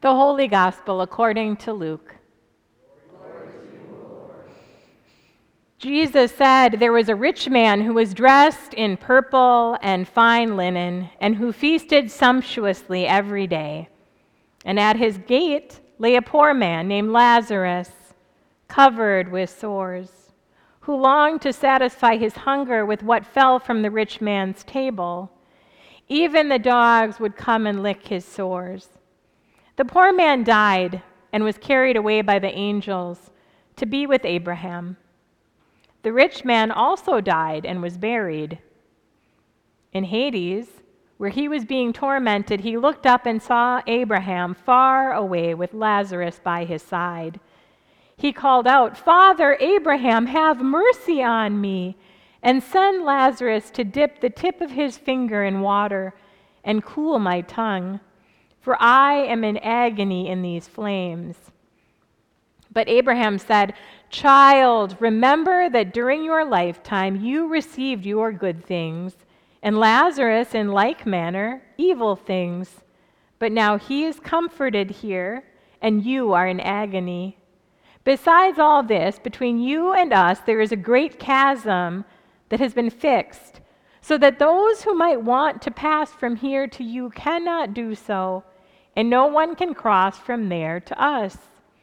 The Holy Gospel according to Luke. Jesus said there was a rich man who was dressed in purple and fine linen and who feasted sumptuously every day. And at his gate lay a poor man named Lazarus, covered with sores, who longed to satisfy his hunger with what fell from the rich man's table. Even the dogs would come and lick his sores. The poor man died and was carried away by the angels to be with Abraham. The rich man also died and was buried. In Hades, where he was being tormented, he looked up and saw Abraham far away with Lazarus by his side. He called out, "Father Abraham, have mercy on me, and send Lazarus to dip the tip of his finger in water and cool my tongue, for I am in agony in these flames." But Abraham said, "Child, remember that during your lifetime you received your good things, and Lazarus in like manner evil things. But now he is comforted here, and you are in agony. Besides all this, between you and us there is a great chasm that has been fixed, so that those who might want to pass from here to you cannot do so, and no one can cross from there to us."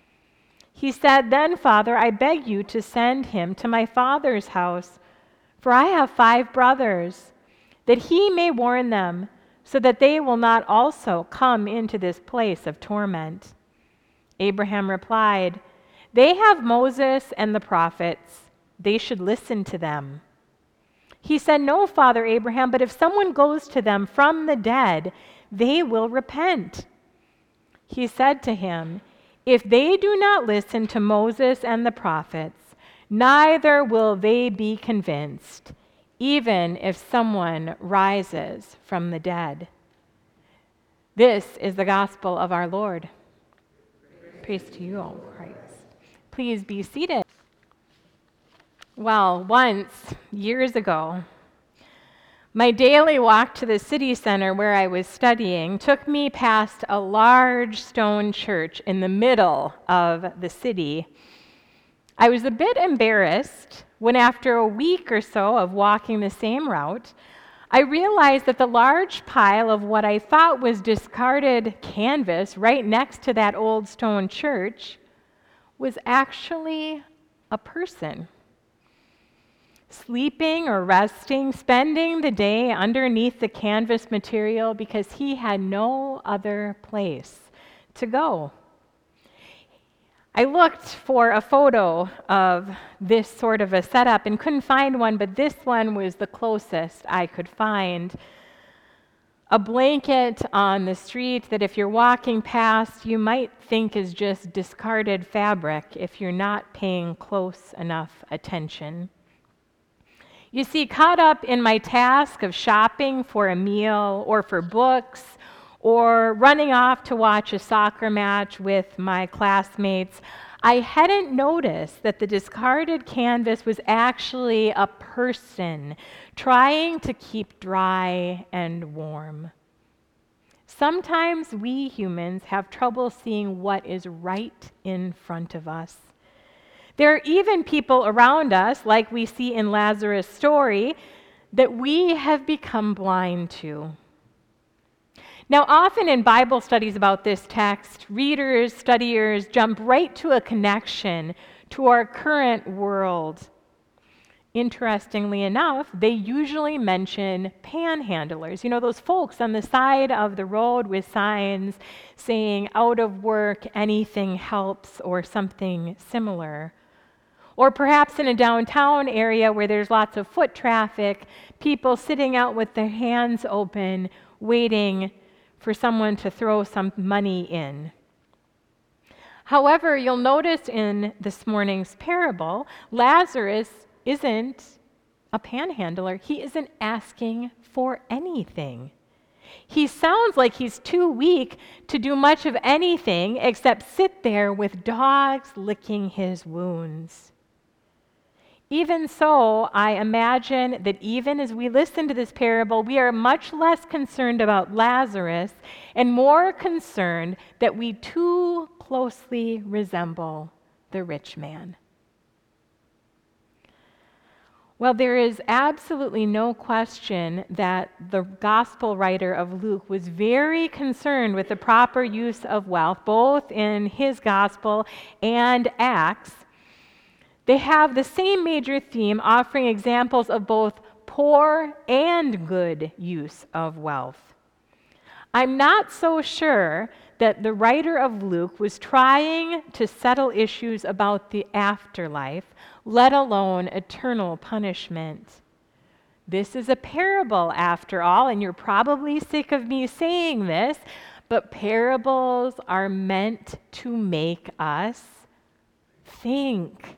He said, "Then, Father, I beg you to send him to my father's house, for I have 5 brothers, that he may warn them, so that they will not also come into this place of torment." Abraham replied, "They have Moses and the prophets. They should listen to them." He said, "No, Father Abraham, but if someone goes to them from the dead, they will repent." He said to him, "If they do not listen to Moses and the prophets, neither will they be convinced, even if someone rises from the dead." This is the gospel of our Lord. Praise to you, O Christ. Please be seated. Well, once, years ago, my daily walk to the city center where I was studying took me past a large stone church in the middle of the city. I was a bit embarrassed when, after a week or so of walking the same route, I realized that the large pile of what I thought was discarded canvas right next to that old stone church was actually a person, sleeping or resting, spending the day underneath the canvas material because he had no other place to go. I looked for a photo of this sort of a setup and couldn't find one, but this one was the closest I could find. A blanket on the street that if you're walking past, you might think is just discarded fabric if you're not paying close enough attention. You see, caught up in my task of shopping for a meal or for books or running off to watch a soccer match with my classmates, I hadn't noticed that the discarded canvas was actually a person trying to keep dry and warm. Sometimes we humans have trouble seeing what is right in front of us. There are even people around us, like we see in Lazarus' story, that we have become blind to. Now, often in Bible studies about this text, readers, studiers jump right to a connection to our current world. Interestingly enough, they usually mention panhandlers. You know, those folks on the side of the road with signs saying, "Out of work, anything helps," or something similar. Or perhaps in a downtown area where there's lots of foot traffic, people sitting out with their hands open, waiting for someone to throw some money in. However, you'll notice in this morning's parable, Lazarus isn't a panhandler. He isn't asking for anything. He sounds like he's too weak to do much of anything except sit there with dogs licking his wounds. Even so, I imagine that even as we listen to this parable, we are much less concerned about Lazarus and more concerned that we too closely resemble the rich man. Well, there is absolutely no question that the gospel writer of Luke was very concerned with the proper use of wealth, both in his gospel and Acts. They have the same major theme, offering examples of both poor and good use of wealth. I'm not so sure that the writer of Luke was trying to settle issues about the afterlife, let alone eternal punishment. This is a parable, after all, and you're probably sick of me saying this, but parables are meant to make us think.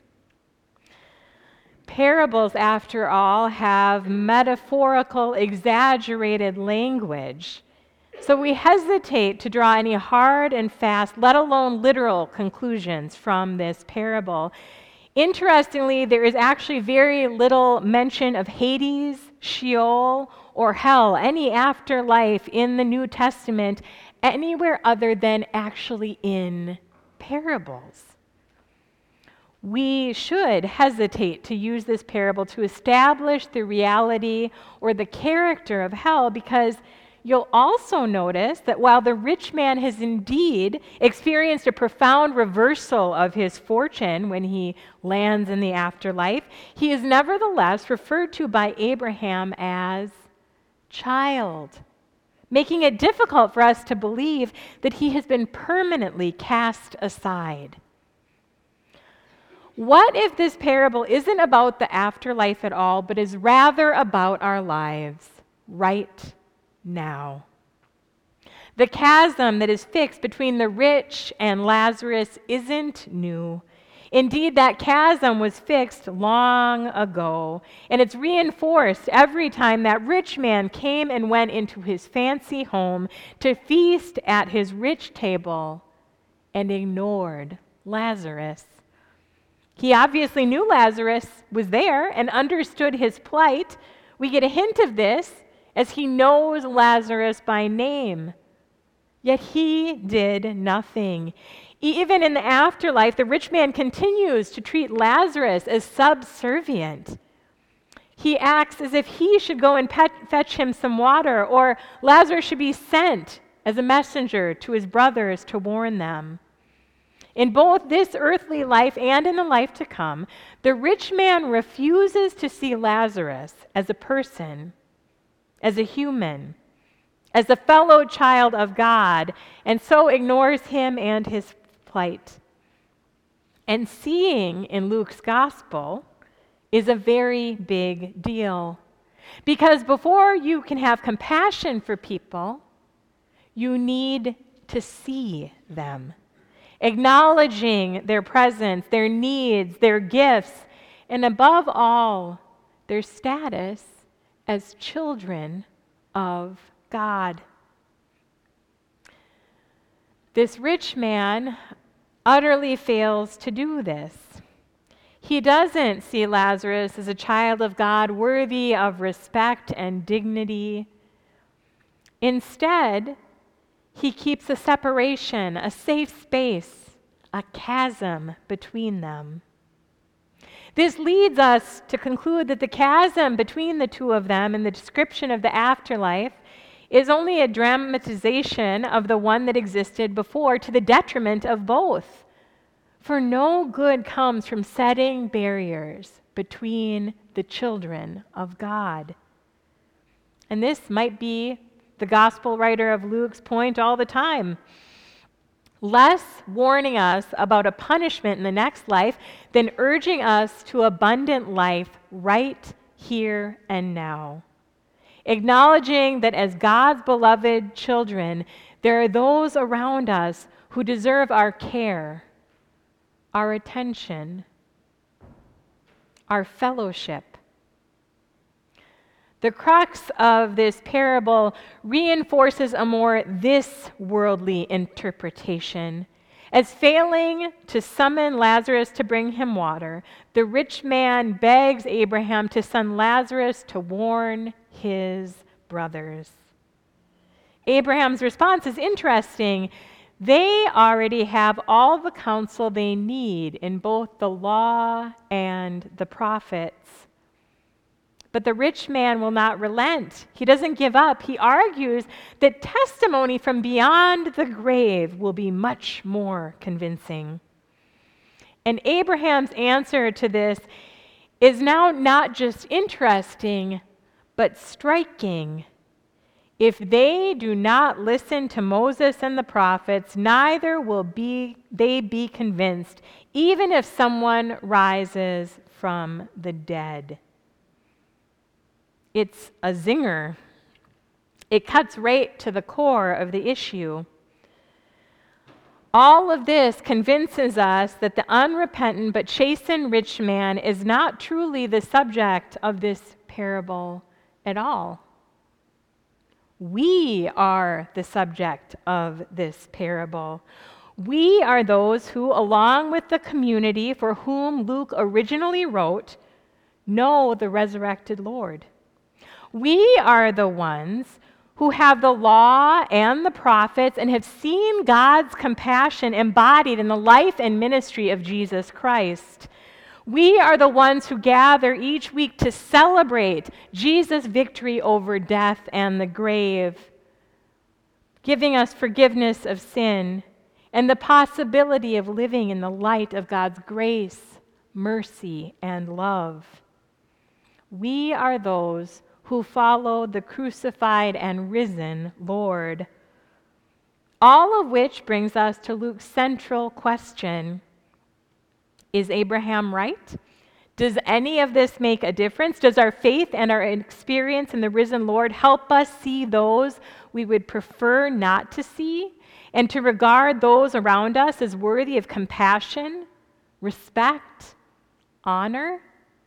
Parables, after all, have metaphorical, exaggerated language. So we hesitate to draw any hard and fast, let alone literal conclusions from this parable. Interestingly, there is actually very little mention of Hades, Sheol, or hell, any afterlife in the New Testament, anywhere other than actually in parables. We should hesitate to use this parable to establish the reality or the character of hell, because you'll also notice that while the rich man has indeed experienced a profound reversal of his fortune when he lands in the afterlife, he is nevertheless referred to by Abraham as child, making it difficult for us to believe that he has been permanently cast aside. What if this parable isn't about the afterlife at all, but is rather about our lives right now? The chasm that is fixed between the rich and Lazarus isn't new. Indeed, that chasm was fixed long ago, and it's reinforced every time that rich man came and went into his fancy home to feast at his rich table and ignored Lazarus. He obviously knew Lazarus was there and understood his plight. We get a hint of this as he knows Lazarus by name. Yet he did nothing. Even in the afterlife, the rich man continues to treat Lazarus as subservient. He acts as if he should go and fetch him some water, or Lazarus should be sent as a messenger to his brothers to warn them. In both this earthly life and in the life to come, the rich man refuses to see Lazarus as a person, as a human, as a fellow child of God, and so ignores him and his plight. And seeing in Luke's gospel is a very big deal. Because before you can have compassion for people, you need to see them, acknowledging their presence, their needs, their gifts, and above all, their status as children of God. This rich man utterly fails to do this. He doesn't see Lazarus as a child of God worthy of respect and dignity. Instead, he keeps a separation, a safe space, a chasm between them. This leads us to conclude that the chasm between the two of them in the description of the afterlife is only a dramatization of the one that existed before, to the detriment of both. For no good comes from setting barriers between the children of God. And this might be the gospel writer of Luke's point all the time. Less warning us about a punishment in the next life than urging us to abundant life right here and now. Acknowledging that as God's beloved children, there are those around us who deserve our care, our attention, our fellowship. The crux of this parable reinforces a more this-worldly interpretation. As failing to summon Lazarus to bring him water, the rich man begs Abraham to send Lazarus to warn his brothers. Abraham's response is interesting. They already have all the counsel they need in both the law and the prophets. But the rich man will not relent. He doesn't give up. He argues that testimony from beyond the grave will be much more convincing. And Abraham's answer to this is now not just interesting, but striking. If they do not listen to Moses and the prophets, neither will they be convinced, even if someone rises from the dead. It's a zinger. It cuts right to the core of the issue. All of this convinces us that the unrepentant but chastened rich man is not truly the subject of this parable at all. We are the subject of this parable. We are those who, along with the community for whom Luke originally wrote, know the resurrected Lord. We are the ones who have the law and the prophets and have seen God's compassion embodied in the life and ministry of Jesus Christ. We are the ones who gather each week to celebrate Jesus' victory over death and the grave, giving us forgiveness of sin and the possibility of living in the light of God's grace, mercy, and love. We are those who follow the crucified and risen Lord. All of which brings us to Luke's central question. Is Abraham right? Does any of this make a difference? Does our faith and our experience in the risen Lord help us see those we would prefer not to see and to regard those around us as worthy of compassion, respect, honor?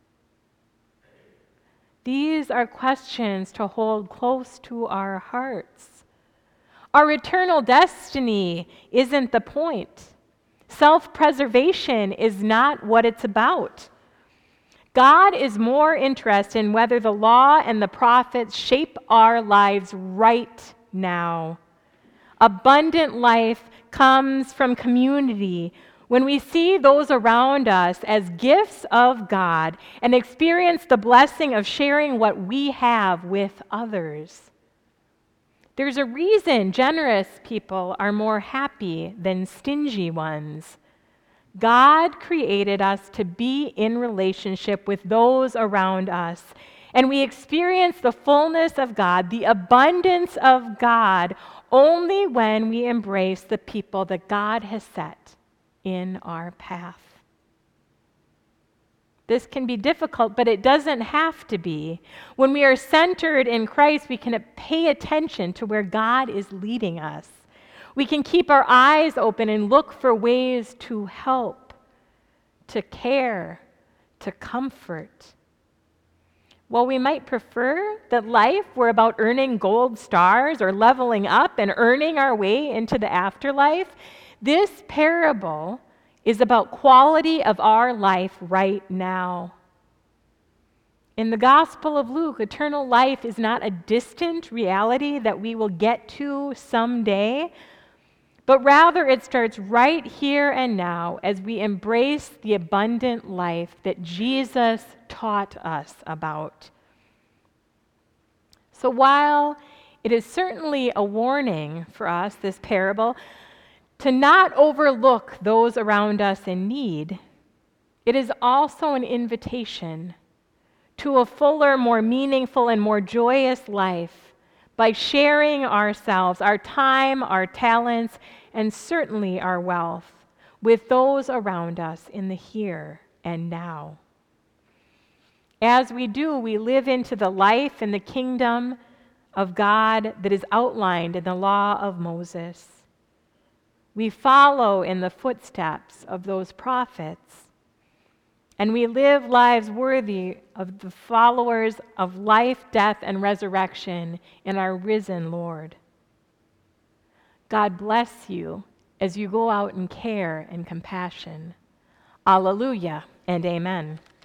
These are questions to hold close to our hearts. Our eternal destiny isn't the point. Self-preservation is not what it's about. God is more interested in whether the law and the prophets shape our lives right now. Abundant life comes from community when we see those around us as gifts of God and experience the blessing of sharing what we have with others. There's a reason generous people are more happy than stingy ones. God created us to be in relationship with those around us, and we experience the fullness of God, the abundance of God, only when we embrace the people that God has set in our path. This can be difficult, but it doesn't have to be. When we are centered in Christ, we can pay attention to where God is leading us. We can keep our eyes open and look for ways to help, to care, to comfort. While we might prefer that life were about earning gold stars or leveling up and earning our way into the afterlife, this parable is about quality of our life right now. In the Gospel of Luke, eternal life is not a distant reality that we will get to someday, but rather it starts right here and now as we embrace the abundant life that Jesus taught us about. So while it is certainly a warning for us, this parable, to not overlook those around us in need, it is also an invitation to a fuller, more meaningful, and more joyous life by sharing ourselves, our time, our talents, and certainly our wealth with those around us in the here and now. As we do, we live into the life and the kingdom of God that is outlined in the law of Moses. We follow in the footsteps of those prophets, and we live lives worthy of the followers of life, death, and resurrection in our risen Lord. God bless you as you go out in care and compassion. Alleluia and amen.